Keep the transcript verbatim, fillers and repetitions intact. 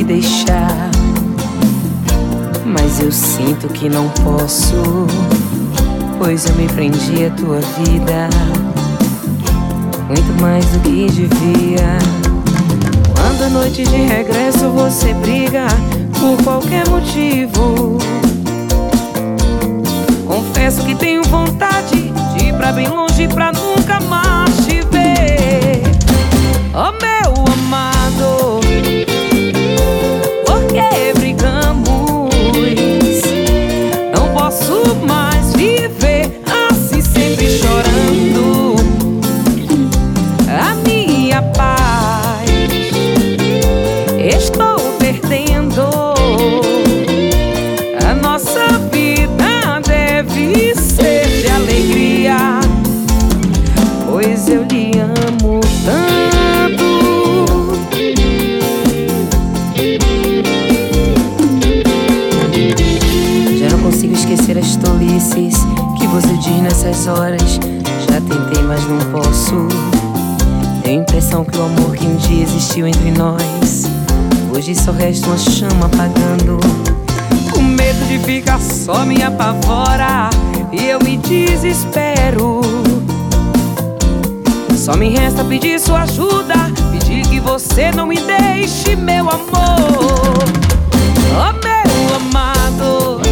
deixar, mas eu sinto que não posso, pois eu me prendi à tua vida muito mais do que devia. Quando à noite de regresso você briga por qualquer motivo, confesso que tenho vontade de ir pra bem longe pra nunca mais te ver. Oh meu amado, por que brigamos? Não posso mais viver assim, sempre chorando. A minha paz estou perdendo. A nossa vida deve ser de alegria, pois eu lhe amo tanto. Já não consigo esquecer as tolices que você diz nessas horas. Já tentei, mas não posso. Tenho a impressão que o amor que um dia existiu entre nós hoje só resta uma chama apagando. O medo de ficar só me apavora e eu me desespero. Só me resta pedir sua ajuda, pedir que você não me deixe, meu amor. Oh meu amado,